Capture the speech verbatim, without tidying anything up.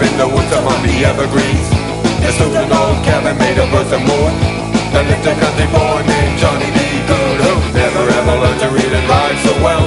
in the woods among the evergreens. There stood an old cabin made of earth and wood. There lived a country boy named Johnny B. Good, who never ever learned to read and write so well.